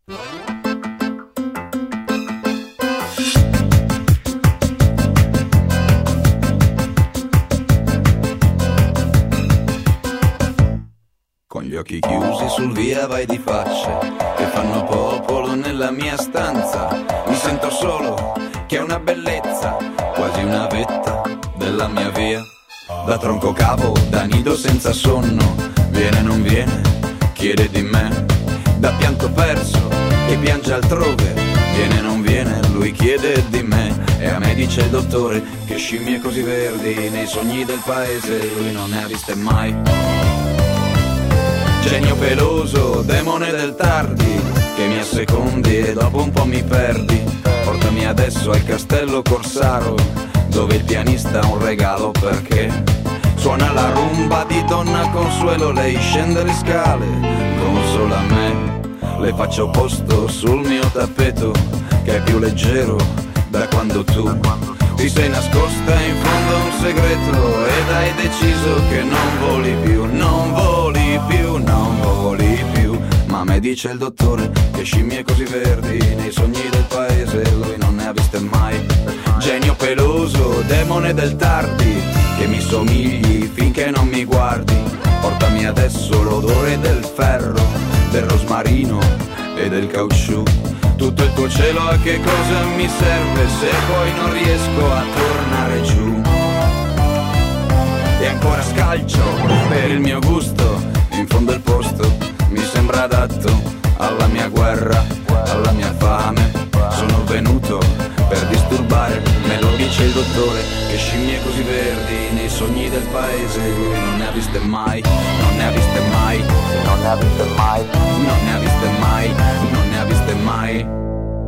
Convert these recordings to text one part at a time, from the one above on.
Con gli occhi chiusi sul via vai di faccia che fanno popolo nella mia stanza. Mi sento solo, che è una bellezza, quasi una vetta della mia via. Da tronco cavo, da nido senza sonno, viene non viene, chiede di me. Da pianto perso, che piange altrove, viene non viene, lui chiede di me. E a me dice il dottore che scimmie così verdi nei sogni del paese lui non ne ha viste mai. Genio peloso, demone del tardi, che mi assecondi e dopo un po' mi perdi. Portami adesso al castello Corsaro, dove il pianista ha un regalo perché suona la rumba di Donna Consuelo. Lei scende le scale, consola me, le faccio posto sul mio tappeto, che è più leggero da quando tu ti sei nascosta in fondo a un segreto ed hai deciso che non voli più, non voli più, non voli più. Ma a me dice il dottore che scimmie così verdi nei sogni del paese lui non ne ha viste mai. Genio peloso, demone del tardi, che mi somigli finché non mi guardi. Portami adesso l'odore del ferro, del rosmarino e del caucciù. Tutto il tuo cielo a che cosa mi serve se poi non riesco a tornare giù? E ancora scalcio per il mio gusto, in fondo il posto mi sembra adatto alla mia guerra, alla mia fame. Sono venuto per disturbare, me lo dice il dottore, che scimmie così verdi nei sogni del paese lui non ne ha viste mai, non ne ha viste mai, non ne ha viste mai, non ne ha viste mai, non ne ha viste mai.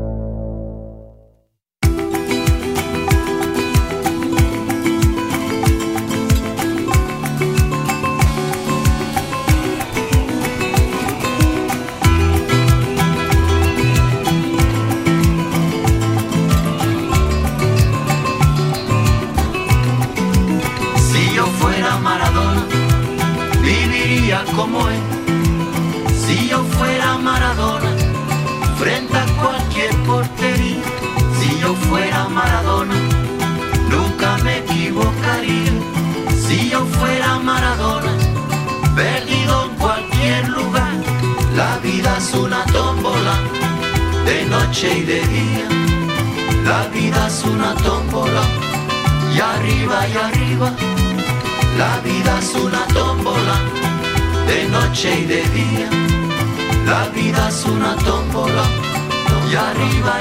Como es, si yo fuera Maradona, frente a cualquier portería, si yo fuera Maradona, nunca me equivocaría, si yo fuera Maradona, perdido en cualquier lugar, la vida es una tómbola, de noche y de día, la vida es una tómbola, y arriba, la vida es una tómbola, de noche y de día, la vida es una tómbola, y arriba,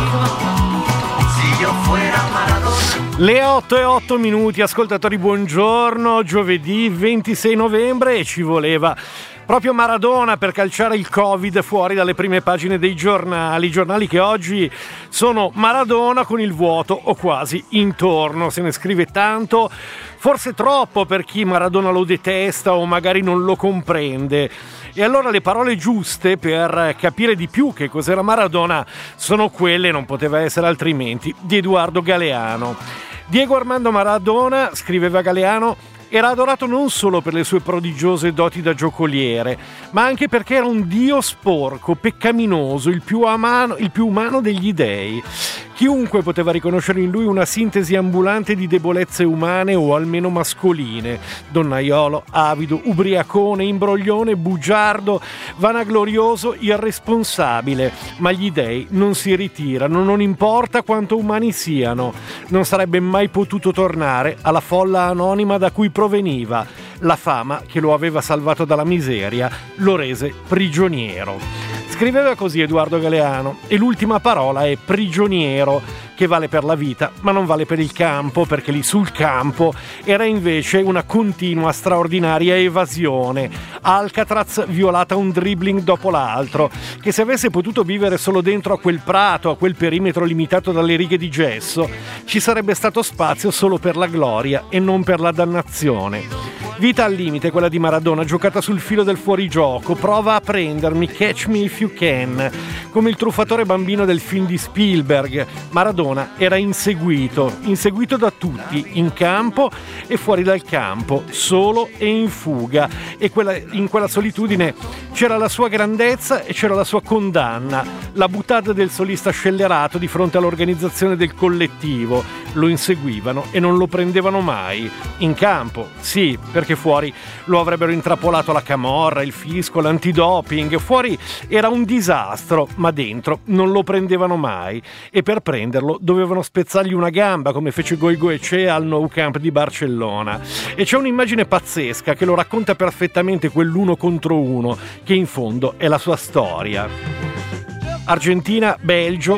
si yo fuera Maradona. Le 8:08, ascoltatori, buongiorno, giovedì 26 novembre e ci voleva proprio Maradona per calciare il Covid fuori dalle prime pagine dei giornali che oggi sono Maradona con il vuoto o quasi intorno. Se ne scrive tanto, forse troppo per chi Maradona lo detesta o magari non lo comprende. E allora le parole giuste per capire di più che cos'era Maradona sono quelle, non poteva essere altrimenti, di Edoardo Galeano. Diego Armando Maradona, scriveva Galeano, era adorato non solo per le sue prodigiose doti da giocoliere, ma anche perché era un dio sporco, peccaminoso, il più umano degli dei. Chiunque poteva riconoscere in lui una sintesi ambulante di debolezze umane o almeno mascoline. Donnaiolo, avido, ubriacone, imbroglione, bugiardo, vanaglorioso, irresponsabile. Ma gli dei non si ritirano, non importa quanto umani siano. Non sarebbe mai potuto tornare alla folla anonima da cui proveniva. La fama che lo aveva salvato dalla miseria lo rese prigioniero. Scriveva così Edoardo Galeano, e l'ultima parola è prigioniero, che vale per la vita ma non vale per il campo, perché lì sul campo era invece una continua straordinaria evasione. Alcatraz violata un dribbling dopo l'altro, che se avesse potuto vivere solo dentro a quel prato, a quel perimetro limitato dalle righe di gesso, ci sarebbe stato spazio solo per la gloria e non per la dannazione. Vita al limite quella di Maradona, giocata sul filo del fuorigioco. Prova a prendermi, catch me if you can. Come il truffatore bambino del film di Spielberg, Maradona era inseguito da tutti, in campo e fuori dal campo, solo e in fuga. E in quella solitudine c'era la sua grandezza e c'era la sua condanna, la boutade del solista scellerato di fronte all'organizzazione del collettivo. Lo inseguivano e non lo prendevano mai. In campo, sì, perché fuori lo avrebbero intrappolato la camorra, il fisco, l'antidoping. Fuori era un disastro, ma dentro non lo prendevano mai. E per prenderlo dovevano spezzargli una gamba, come fece Goicoechea al Nou Camp di Barcellona. E c'è un'immagine pazzesca che lo racconta perfettamente, quell'uno contro uno, che in fondo è la sua storia. Argentina, Belgio,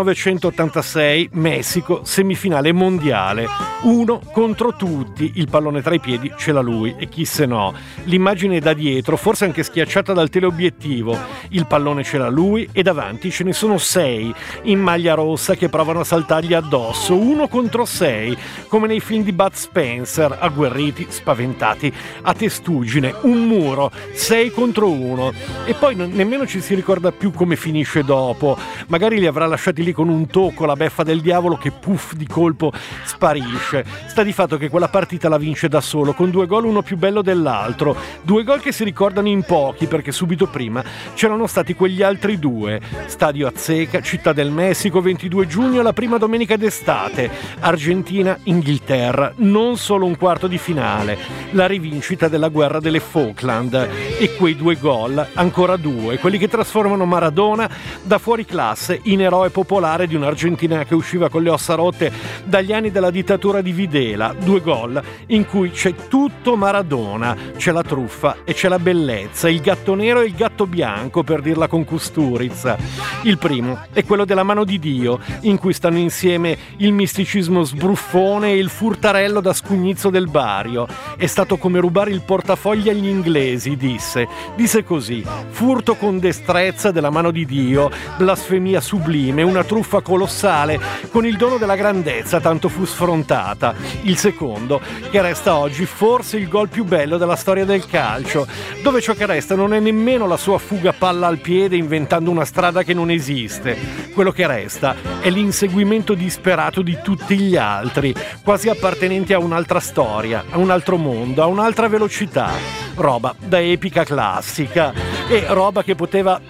1986, Messico, semifinale mondiale. 1 contro tutti, il pallone tra i piedi ce l'ha lui e chi se no. L'immagine da dietro, forse anche schiacciata dal teleobiettivo, il pallone ce l'ha lui e davanti ce ne sono 6 in maglia rossa che provano a saltargli addosso. 1 contro 6, come nei film di Bud Spencer, agguerriti, spaventati, a testuggine, un muro, 6 contro 1. E poi nemmeno ci si ricorda più come finisce dopo, magari li avrà lasciati lì con un tocco, la beffa del diavolo che puff di colpo sparisce. Sta di fatto che quella partita la vince da solo, con 2 gol, uno più bello dell'altro, 2 gol che si ricordano in pochi perché subito prima c'erano stati quegli altri 2. Stadio Azteca, Città del Messico, 22 giugno, la prima domenica d'estate. Argentina-Inghilterra, non solo un quarto di finale, la rivincita della guerra delle Falkland. E quei 2 gol, ancora 2, quelli che trasformano Maradona da fuori classe in eroe popolare di un'Argentina che usciva con le ossa rotte dagli anni della dittatura di Videla. 2 gol in cui c'è tutto Maradona, c'è la truffa e c'è la bellezza, il gatto nero e il gatto bianco, per dirla con Kusturica. Il primo è quello della mano di Dio, in cui stanno insieme il misticismo sbruffone e il furtarello da scugnizzo del Bario. È stato come rubare il portafogli agli inglesi, disse così: furto con destrezza della mano di Dio, blasfemia sublime, una truffa colossale con il dono della grandezza, tanto fu sfrontata. Il secondo, che resta oggi forse il gol più bello della storia del calcio, dove ciò che resta non è nemmeno la sua fuga palla al piede inventando una strada che non esiste. Quello che resta è l'inseguimento disperato di tutti gli altri, quasi appartenenti a un'altra storia, a un altro mondo, a un'altra velocità. Roba da epica classica e roba che poteva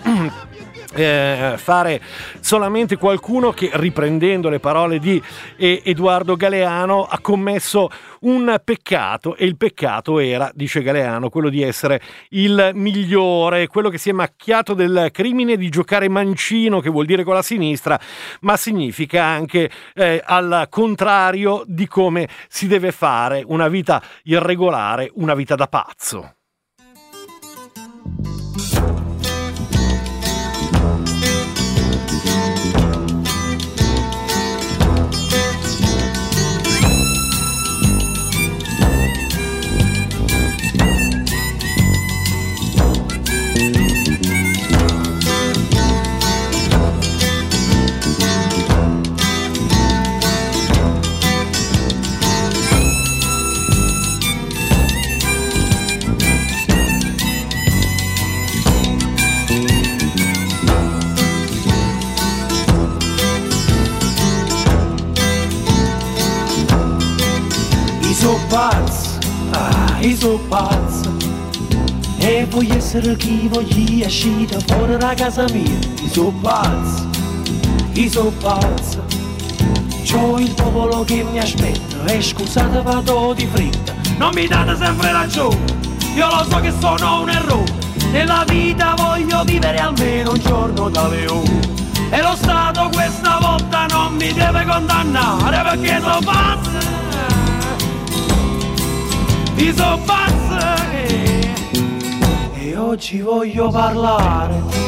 fare solamente qualcuno che, riprendendo le parole di Edoardo Galeano, ha commesso un peccato, e il peccato era, dice Galeano, quello di essere il migliore, quello che si è macchiato del crimine di giocare mancino, che vuol dire con la sinistra, ma significa anche al contrario di come si deve fare una vita irregolare, una vita da pazzo. Io sono pazzo e voglio essere chi voglio uscire fuori da casa mia. Io sono pazzo, c'ho il popolo che mi aspetta e scusate vado di fretta. Non mi date sempre ragione, io lo so che sono un errore. Nella vita voglio vivere almeno un giorno da leone, e lo Stato questa volta non mi deve condannare perché sono pazzo. Io sono pazzo e oggi voglio parlare.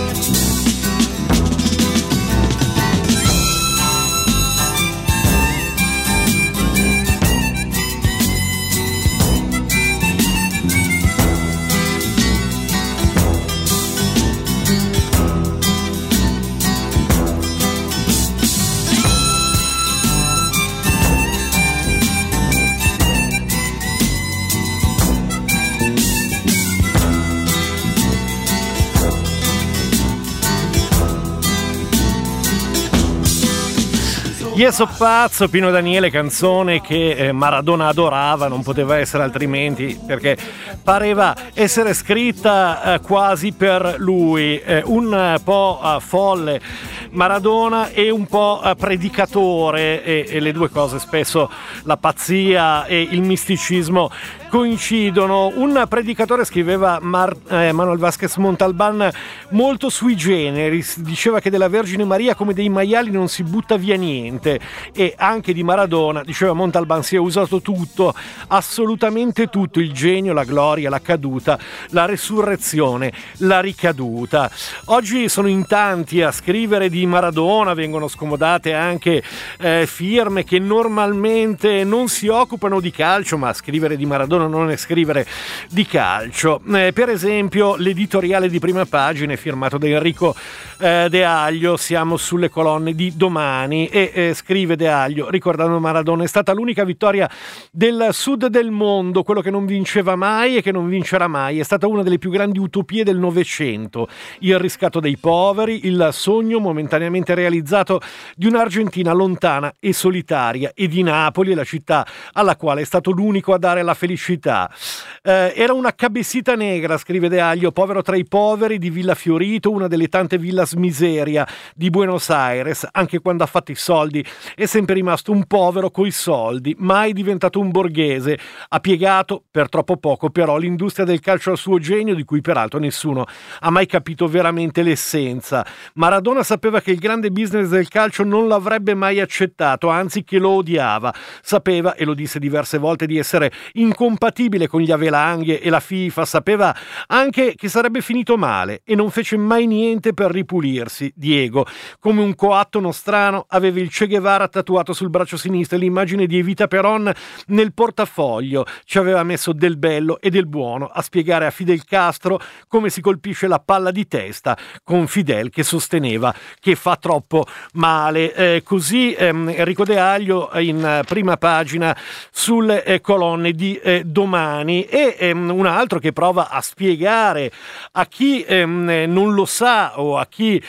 Io so pazzo, Pino Daniele, canzone che Maradona adorava, non poteva essere altrimenti, perché pareva essere scritta quasi per lui, un po' folle Maradona e un po' predicatore, e le due cose spesso, la pazzia e il misticismo, coincidono. Un predicatore, scriveva Manuel Vázquez Montalbán, molto sui generis, diceva che della Vergine Maria come dei maiali non si butta via niente, e anche di Maradona, diceva Montalbán, si è usato tutto, assolutamente tutto, il genio, la gloria, la caduta, la resurrezione, la ricaduta. Oggi sono in tanti a scrivere di Maradona, vengono scomodate anche firme che normalmente non si occupano di calcio, ma scrivere di Maradona non è scrivere di calcio. Per esempio l'editoriale di Prima Pagina è firmato da Enrico De Aglio, siamo sulle colonne di Domani, e scrive De Aglio, ricordando Maradona: è stata l'unica vittoria del sud del mondo, quello che non vinceva mai e che non vincerà mai, è stata una delle più grandi utopie del Novecento, il riscatto dei poveri, il sogno momentaneamente realizzato di un'Argentina lontana e solitaria, e di Napoli, la città alla quale è stato l'unico a dare la felicità. Era una cabecita negra, scrive De Aglio, povero tra i poveri di Villa Fiorito, una delle tante villas miseria di Buenos Aires. Anche quando ha fatto i soldi è sempre rimasto un povero coi soldi, mai diventato un borghese. Ha piegato per troppo poco però l'industria del calcio al suo genio, di cui peraltro nessuno ha mai capito veramente l'essenza. Maradona sapeva che il grande business del calcio non l'avrebbe mai accettato, anzi che lo odiava. Sapeva, e lo disse diverse volte, di essere incompatibile con gli Avelanghe e la FIFA, sapeva anche che sarebbe finito male, e non fece mai niente per ripulirsi. Diego, come un coatto nostrano, aveva il Che Guevara tatuato sul braccio sinistro e l'immagine di Evita Peron nel portafoglio. Ci aveva messo del bello e del buono a spiegare a Fidel Castro come si colpisce la palla di testa, con Fidel che sosteneva che fa troppo male. Così Enrico De Aglio in Prima Pagina sulle colonne di Domani. E un altro che prova a spiegare a chi non lo sa o a chi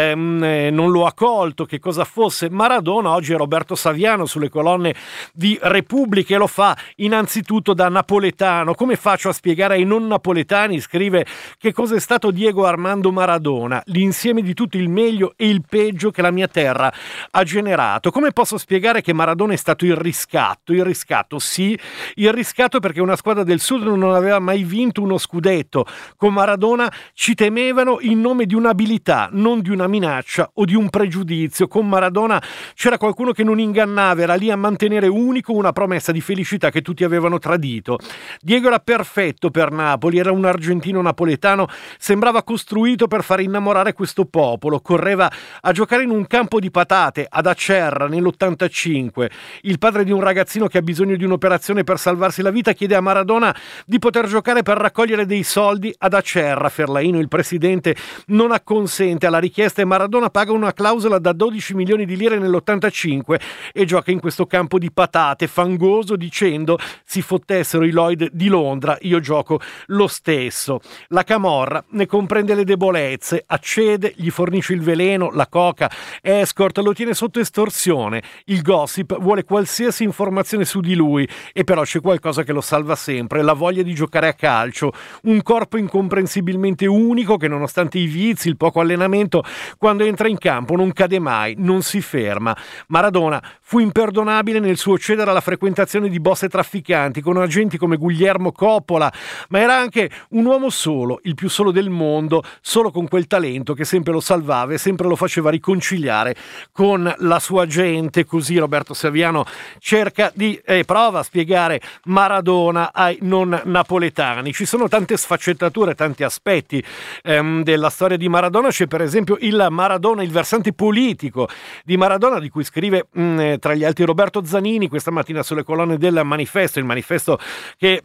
non lo ha colto che cosa fosse Maradona oggi è Roberto Saviano sulle colonne di Repubblica, e lo fa innanzitutto da napoletano. Come faccio a spiegare ai non napoletani, scrive, che cosa è stato Diego Armando Maradona? L'insieme di tutto il meglio e il peggio che la mia terra ha generato. Come posso spiegare che Maradona è stato il riscatto? Il riscatto, sì, il riscatto, perché una squadra del Sud non aveva mai vinto uno scudetto. Con Maradona ci temevano in nome di un'abilità, non di una minaccia o di un pregiudizio. Con Maradona c'era qualcuno che non ingannava, era lì a mantenere unico una promessa di felicità che tutti avevano tradito. Diego era perfetto per Napoli, era un argentino napoletano, sembrava costruito per far innamorare questo popolo. Correva a giocare in un campo di patate ad Acerra nell'85. Il padre di un ragazzino che ha bisogno di un'operazione per salvarsi la vita chiede a Maradona di poter giocare per raccogliere dei soldi ad Acerra. Ferlaino, il presidente, non acconsente alla richiesta e Maradona paga una clausola da 12 milioni di lire nell'85 e gioca in questo campo di patate fangoso, dicendo: si fottessero i Lloyd di Londra, io gioco lo stesso. La camorra ne comprende le debolezze, accede, gli fornisce il veleno, la coca, escort, lo tiene sotto estorsione. Il gossip vuole qualsiasi informazione su di lui, e però c'è qualcosa che lo salva sempre: la voglia di giocare a calcio. Un corpo incomprensibilmente unico che, nonostante i vizi, il poco allenamento, quando entra in campo non cade mai, non si ferma. Maradona fu imperdonabile nel suo cedere alla frequentazione di boss e trafficanti con agenti come Guglielmo Coppola, ma era anche un uomo solo, il più solo del mondo, solo con quel talento che sempre lo salvava e sempre lo faceva riconciliare con la sua gente. Così Roberto Saviano cerca di prova a spiegare Maradona ai non napoletani. Ci sono tante sfaccettature, tanti aspetti della storia di Maradona. C'è per esempio il Maradona, il versante politico di Maradona, di cui scrive tra gli altri Roberto Zanini questa mattina sulle colonne del Manifesto, il Manifesto che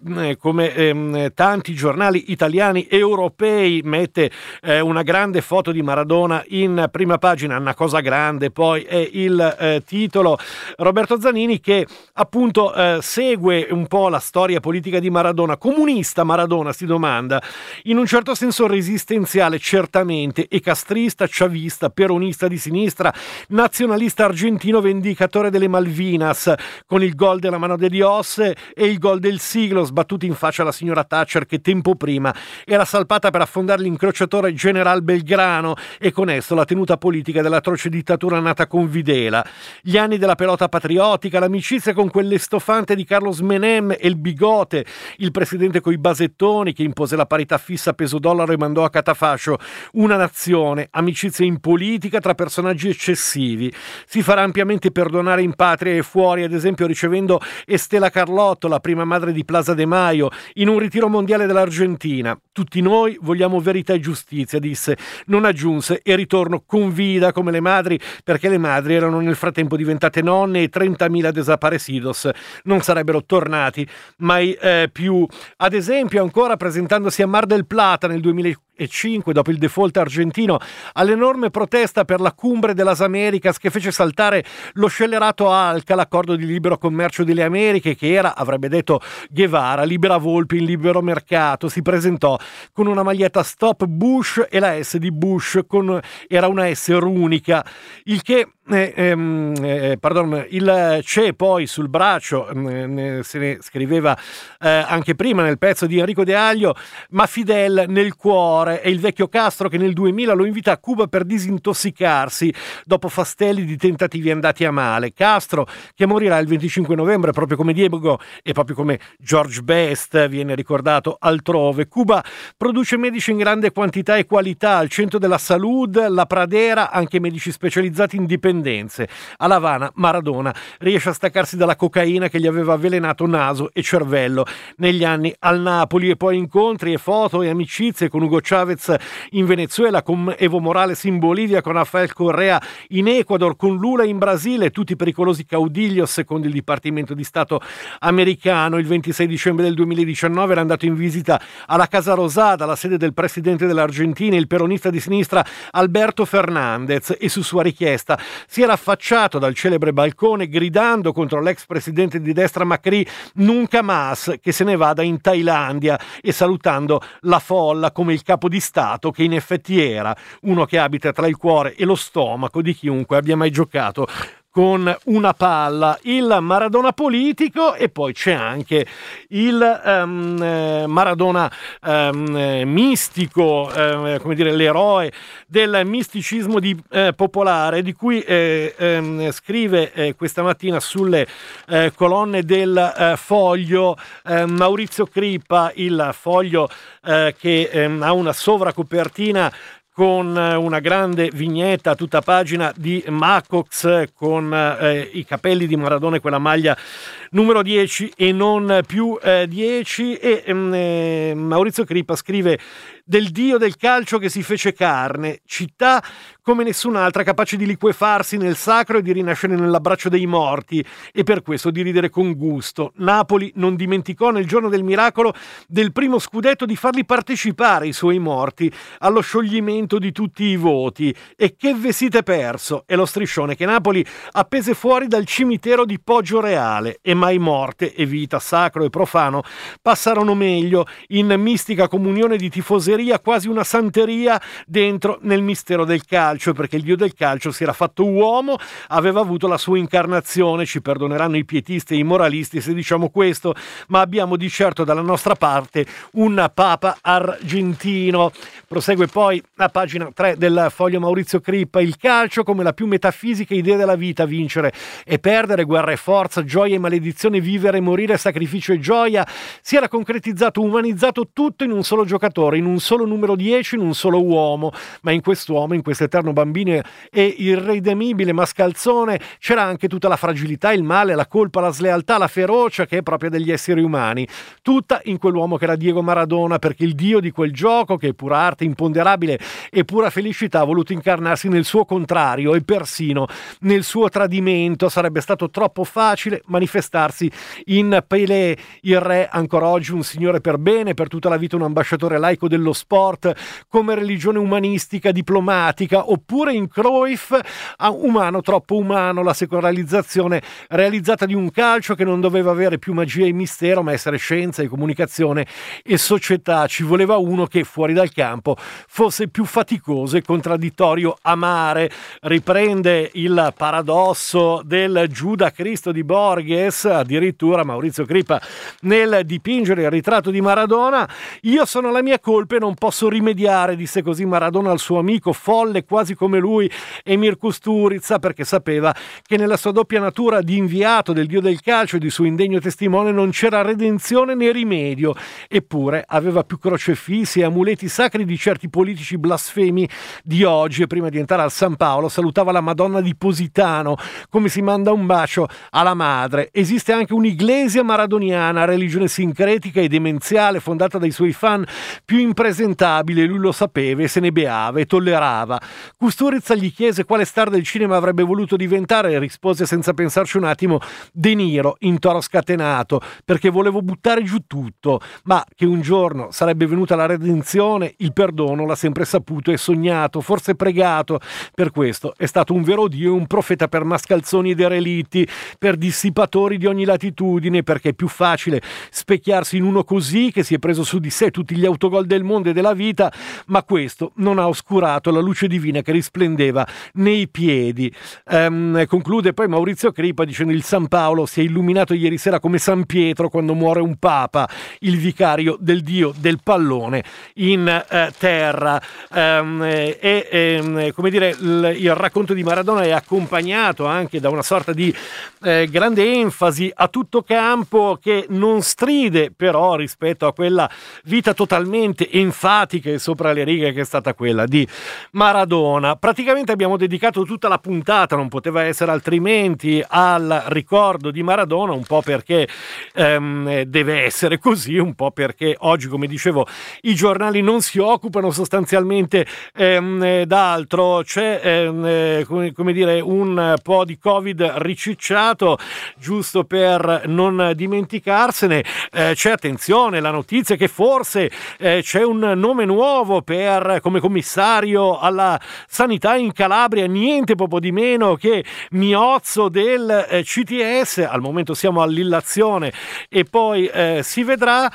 come tanti giornali italiani e europei mette una grande foto di Maradona in prima pagina, una cosa grande, poi è il titolo. Roberto Zanini che appunto segue un po' la storia storia politica di Maradona. Comunista Maradona, si domanda, in un certo senso resistenziale certamente, e castrista, chavista, peronista di sinistra, nazionalista argentino, vendicatore delle Malvinas, con il gol della mano de Dios e il gol del siglo sbattuto in faccia alla signora Thatcher, che tempo prima era salpata per affondare l'incrociatore General Belgrano, e con esso la tenuta politica dell'atroce dittatura nata con Videla. Gli anni della pelota patriottica, l'amicizia con quell'estofante di Carlos Menem e il bigote, il presidente coi basettoni che impose la parità fissa peso-dollaro e mandò a catafascio una nazione, amicizia in politica tra personaggi eccessivi. Si farà ampiamente perdonare in patria e fuori, ad esempio ricevendo Estela Carlotto, la prima madre di Plaza de Mayo, in un ritiro mondiale dell'Argentina. Tutti noi vogliamo verità e giustizia, disse. Non aggiunse, e ritorno con vida come le madri, perché le madri erano nel frattempo diventate nonne e 30.000 desaparecidos non sarebbero tornati mai più. Ad esempio, ancora presentandosi a Mar del Plata nel 2005, dopo il default argentino, all'enorme protesta per la Cumbre de las Americas che fece saltare lo scellerato ALCA, l'accordo di libero commercio delle Americhe, che era, avrebbe detto Guevara, libera volpe in libero mercato, si presentò con una maglietta Stop Bush e la S di Bush era una S runica, il che il c'è poi sul braccio, se ne scriveva anche prima nel pezzo di Enrico De Aglio, ma Fidel nel cuore, è il vecchio Castro che nel 2000 lo invita a Cuba per disintossicarsi dopo fastelli di tentativi andati a male. Castro che morirà il 25 novembre proprio come Diego e proprio come George Best viene ricordato altrove. Cuba produce medici in grande quantità e qualità, al centro della salud, la Pradera, anche medici specializzati in dipendenze. A La Habana Maradona riesce a staccarsi dalla cocaina che gli aveva avvelenato naso e cervello negli anni al Napoli, e poi incontri e foto e amicizie con Hugo Chavez in Venezuela, con Evo Morales in Bolivia, con Rafael Correa in Ecuador, con Lula in Brasile, tutti pericolosi caudillos secondo il Dipartimento di Stato americano. Il 26 dicembre del 2019 era andato in visita alla Casa Rosada, la sede del presidente dell'Argentina, il peronista di sinistra Alberto Fernandez, e su sua richiesta si era affacciato dal celebre balcone gridando contro l'ex presidente di destra Macri nunca más, che se ne vada in Thailandia, e salutando la folla come il capo di Stato che in effetti era, uno che abita tra il cuore e lo stomaco di chiunque abbia mai giocato con una palla. Il Maradona politico, e poi c'è anche il Maradona mistico, come dire, l'eroe del misticismo popolare, di cui scrive questa mattina sulle colonne del Foglio Maurizio Crippa, il Foglio che ha una sovracopertina con una grande vignetta a tutta pagina di Macox con i capelli di Maradona e quella maglia numero 10 e non più 10, e Maurizio Crippa scrive del dio del calcio che si fece carne, città come nessun'altra capace di liquefarsi nel sacro e di rinascere nell'abbraccio dei morti, e per questo di ridere con gusto. Napoli non dimenticò nel giorno del miracolo del primo scudetto di farli partecipare i suoi morti allo scioglimento di tutti i voti. E che ve siete perso? È lo striscione che Napoli appese fuori dal cimitero di Poggio Reale, e mai morte e vita, sacro e profano, passarono meglio in mistica comunione di tifoseria, quasi una santeria dentro nel mistero del calcio, perché il dio del calcio si era fatto uomo, aveva avuto la sua incarnazione. Ci perdoneranno i pietisti e i moralisti se diciamo questo, ma abbiamo di certo dalla nostra parte un papa argentino. Prosegue poi a pagina 3 del Foglio Maurizio Crippa: il calcio come la più metafisica idea della vita, vincere e perdere, guerra e forza, gioia e maledizione, vivere e morire, sacrificio e gioia, si era concretizzato, umanizzato tutto in un solo giocatore, in un solo numero 10, in un solo uomo. Ma in quest'uomo, in questo eterno bambino e irredimibile mascalzone, c'era anche tutta la fragilità, il male, la colpa, la slealtà, la ferocia che è propria degli esseri umani, tutta in quell'uomo che era Diego Maradona, perché il dio di quel gioco, che è pura arte imponderabile e pura felicità, ha voluto incarnarsi nel suo contrario e persino nel suo tradimento. Sarebbe stato troppo facile manifestare manifestarsi in Pelé, il re, ancora oggi un signore per bene, per tutta la vita un ambasciatore laico dello sport, come religione umanistica, diplomatica, oppure in Cruyff, umano, troppo umano, la secolarizzazione realizzata di un calcio che non doveva avere più magia e mistero, ma essere scienza e comunicazione e società. Ci voleva uno che fuori dal campo fosse più faticoso e contraddittorio. Amare riprende il paradosso del Giuda Cristo di Borges, addirittura Maurizio Crippa nel dipingere il ritratto di Maradona. Io sono la mia colpa e non posso rimediare, disse così Maradona al suo amico folle quasi come lui Emir Kusturica, perché sapeva che nella sua doppia natura di inviato del dio del calcio e di suo indegno testimone non c'era redenzione né rimedio. Eppure aveva più crocefissi e amuleti sacri di certi politici blasfemi di oggi, e prima di entrare al San Paolo salutava la Madonna di Positano come si manda un bacio alla madre. Esiste anche un'iglesia maradoniana, religione sincretica e demenziale, fondata dai suoi fan più impresentabili, lui lo sapeva e se ne beava e tollerava. Kusturica gli chiese quale star del cinema avrebbe voluto diventare e rispose senza pensarci un attimo: De Niro, in Toro Scatenato, perché volevo buttare giù tutto, ma che un giorno sarebbe venuta la redenzione, il perdono l'ha sempre saputo e sognato, forse pregato. Per questo è stato un vero dio e un profeta per mascalzoni e derelitti, per dissipatori di ogni latitudine, perché è più facile specchiarsi in uno così che si è preso su di sé tutti gli autogol del mondo e della vita, ma questo non ha oscurato la luce divina che risplendeva nei piedi. Conclude poi Maurizio Crippa dicendo: il San Paolo si è illuminato ieri sera come San Pietro quando muore un papa, il vicario del dio del pallone in terra. Come dire, il racconto di Maradona è accompagnato anche da una sorta di grande enfasi a tutto campo che non stride però rispetto a quella vita totalmente enfatica e sopra le righe che è stata quella di Maradona. Praticamente abbiamo dedicato tutta la puntata, non poteva essere altrimenti, al ricordo di Maradona, un po' perché deve essere così, un po' perché oggi, come dicevo, i giornali non si occupano sostanzialmente d'altro. C'è come dire un po' di Covid ricicciato, giusto per non dimenticarsene. C'è, attenzione, la notizia che forse c'è un nome nuovo come commissario alla sanità in Calabria, niente poco di meno che Miozzo del CTS. Al momento siamo all'illazione e poi si vedrà.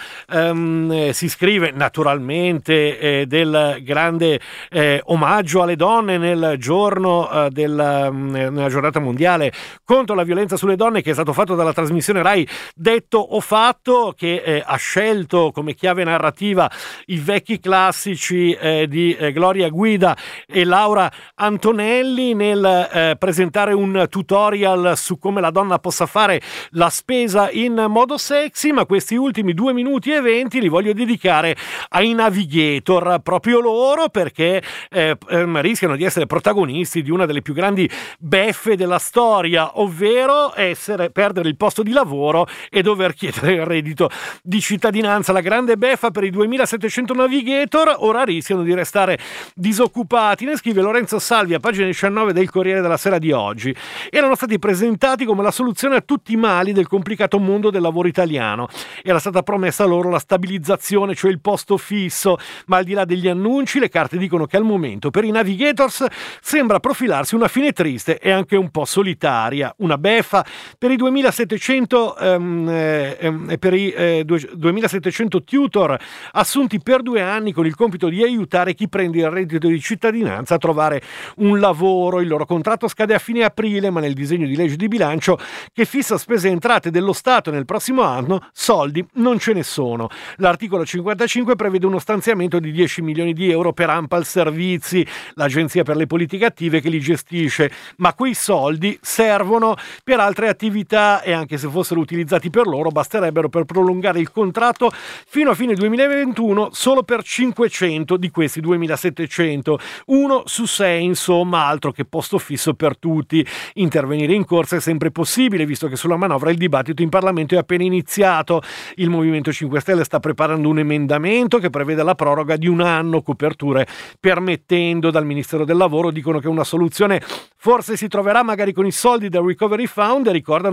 Si scrive naturalmente del grande omaggio alle donne nel giorno nella giornata mondiale contro la violenza sulle donne, che è stato fatto dalla trasmissione Rai Detto o Fatto, che ha scelto come chiave narrativa i vecchi classici di Gloria Guida e Laura Antonelli nel presentare un tutorial su come la donna possa fare la spesa in modo sexy. Ma questi ultimi 2 minuti e 20 li voglio dedicare ai Navigator, proprio loro, perché rischiano di essere protagonisti di una delle più grandi beffe della storia, ovvero perdere il posto di lavoro e dover chiedere il reddito di cittadinanza. La grande beffa per i 2700 Navigator, ora rischiano di restare disoccupati. Ne scrive Lorenzo Salvi a pagina 19 del Corriere della Sera di oggi. Erano stati presentati come la soluzione a tutti i mali del complicato mondo del lavoro italiano. Era stata promessa loro la stabilizzazione, cioè il posto fisso, ma al di là degli annunci le carte dicono che al momento per i Navigators sembra profilarsi una fine triste e anche un po' solitaria. Una beffa per i 2700 tutor assunti per 2 anni con il compito di aiutare chi prende il reddito di cittadinanza a trovare un lavoro. Il loro contratto scade a fine aprile, ma nel disegno di legge di bilancio che fissa spese e entrate dello Stato nel prossimo anno soldi non ce ne sono. L'articolo 55 prevede uno stanziamento di 10 milioni di euro per Ampal Servizi, l'agenzia per le politiche attive che li gestisce, ma quei soldi servono per altre attività e anche se fossero utilizzati per loro basterebbero per prolungare il contratto fino a fine 2021 solo per 500 di questi 2700, 1 su 6, insomma, altro che posto fisso per tutti. Intervenire in corsa è sempre possibile, visto che sulla manovra il dibattito in Parlamento è appena iniziato. Il Movimento 5 Stelle sta preparando un emendamento che prevede la proroga di 1 anno, coperture permettendo. Dal Ministero del Lavoro dicono che una soluzione forse si troverà magari con i soldi del Recovery Fund e ricordano come Nunzia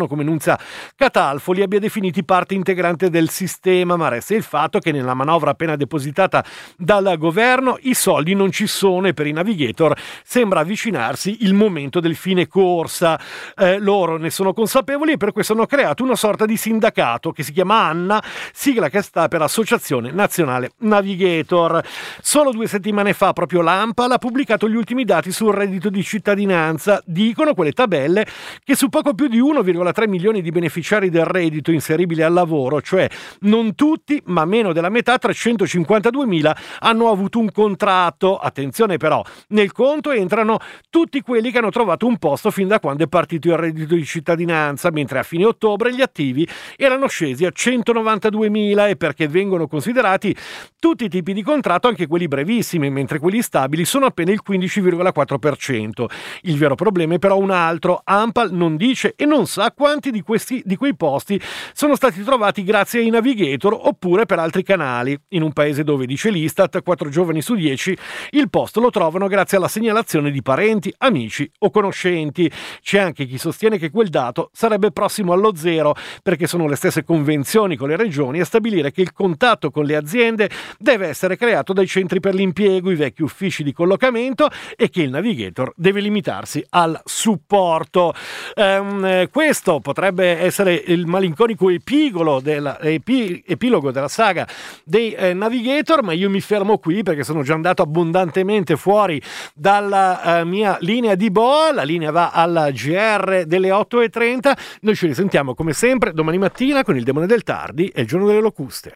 Scienza Catalfoli abbia definiti parte integrante del sistema, ma resta il fatto che nella manovra appena depositata dal governo i soldi non ci sono e per i navigator sembra avvicinarsi il momento del fine corsa. Loro ne sono consapevoli e per questo hanno creato una sorta di sindacato che si chiama ANNA, sigla che sta per Associazione Nazionale Navigator. Solo 2 settimane fa proprio l'ANPAL ha pubblicato gli ultimi dati sul reddito di cittadinanza. Dicono quelle tabelle che su poco più di 1,3 milioni di beneficiari del reddito inseribili al lavoro, cioè non tutti ma meno della metà, 352.000, hanno avuto un contratto. Attenzione però, nel conto entrano tutti quelli che hanno trovato un posto fin da quando è partito il reddito di cittadinanza, mentre a fine ottobre gli attivi erano scesi a 192.000 e perché vengono considerati tutti i tipi di contratto, anche quelli brevissimi, mentre quelli stabili sono appena il 15,4%. Il vero problema è però un altro. ANPAL non dice e non sa quanti di quei posti sono stati trovati grazie ai navigator oppure per altri canali. In un paese dove, dice l'Istat, 4 giovani su 10 il posto lo trovano grazie alla segnalazione di parenti, amici o conoscenti. C'è anche chi sostiene che quel dato sarebbe prossimo allo zero, perché sono le stesse convenzioni con le regioni a stabilire che il contatto con le aziende deve essere creato dai centri per l'impiego, i vecchi uffici di collocamento, e che il navigator deve limitarsi al supporto. Questo potrebbe essere il malinconico epilogo della saga dei navigator, ma io mi fermo qui perché sono già andato abbondantemente fuori dalla mia linea di boa. La linea va alla GR delle 8:30. Noi ci risentiamo come sempre domani mattina con il Demone del Tardi e il Giorno delle Locuste.